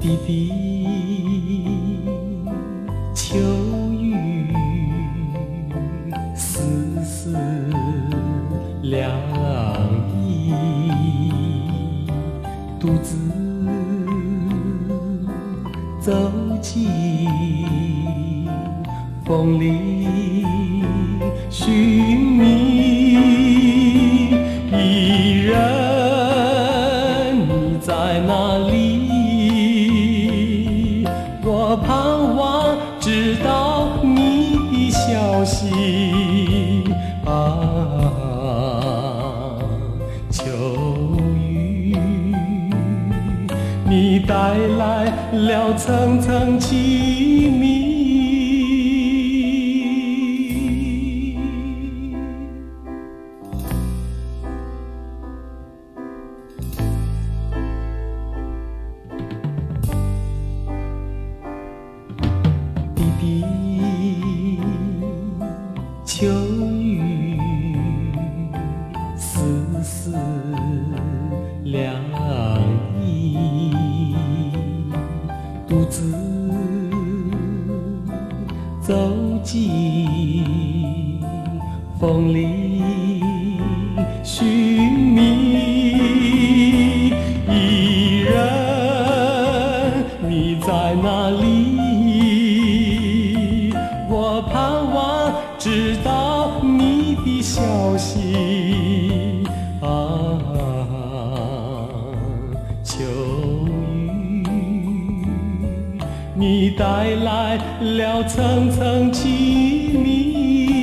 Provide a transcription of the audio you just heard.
滴滴秋雨，丝丝凉意，独自走进风里寻觅，一人你在哪里？我盼望知道你的消息啊，秋雨，你带来了层层凄迷。滴滴秋雨，丝丝凉意，独自走进风里寻觅，一人你在哪里？我盼望知道你的消息啊，秋雨，你带来了层层凄迷。